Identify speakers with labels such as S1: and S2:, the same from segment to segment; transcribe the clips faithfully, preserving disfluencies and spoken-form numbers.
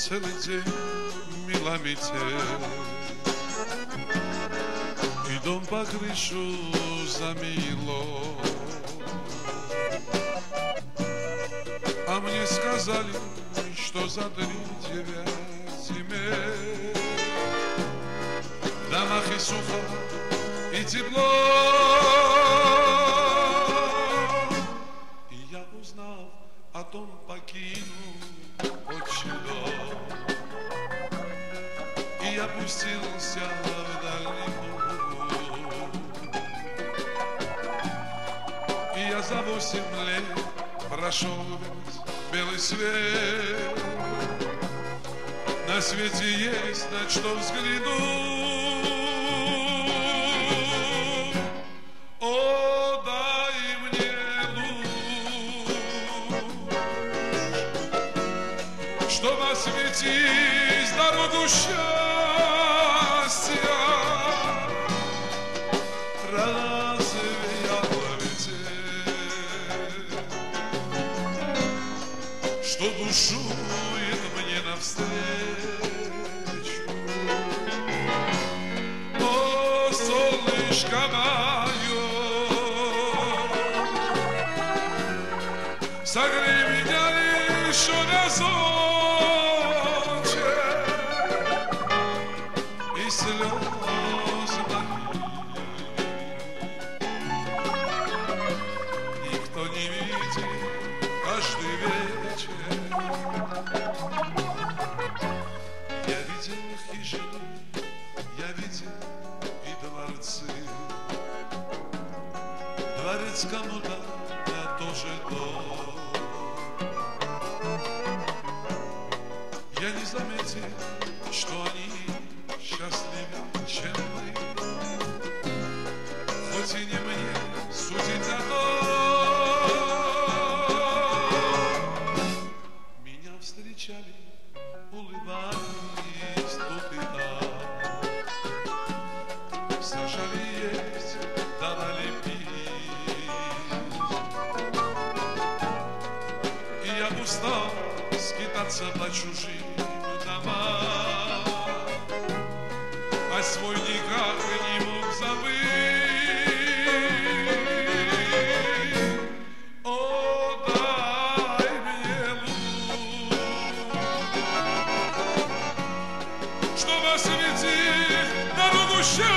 S1: целый день мела метель, и дом по крышу замело. А мне сказали, что за три девять земель в домах и сухо, и тепло. И я, узнав о том, покину отчий дом и опустился в дальний путь. И я за восемь лет прошел весь белый свет. На свете есть на что взглянуть. О, дай мне луч, чтоб осветить дорогу счастья. Развеял ветер, что бушует мне навстречу. О, солнышко мое, согрей меня еще разочек, и слезы мои никто не видит каждый вечер. Я видел хижины, я видел и дворцы. Дворец кому-то, я тоже дом. Я не заметил, что они счастливее, чем мы. Хоть и не мне судить о том. Меня встречали, улыбались тут и там. Сажали есть, давали пить. И я устал скитаться по чужим домам, а свой никак не мог забыть. О, дай мне луч, чтоб осветить дорогу счастья.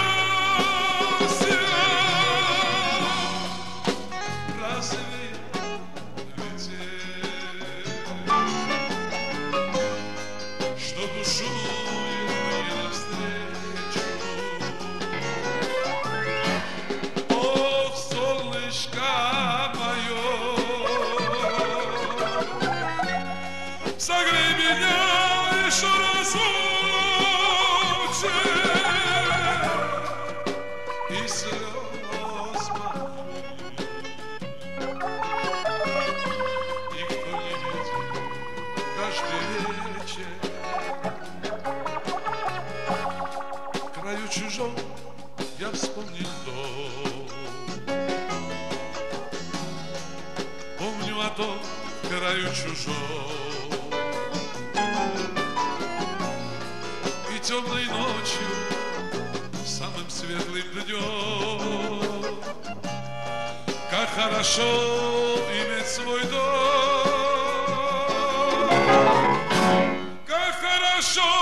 S1: Развеял ветер, что бушует мне навстречу. Ох, солнышко мое, согрей меня еще разочек, и слез моих никто не видит каждый вечер. К краю чужом я вспомнил дом. Помню о том краю чужом. И темной ночью, самым светлым днем, как хорошо иметь свой дом. Как хорошо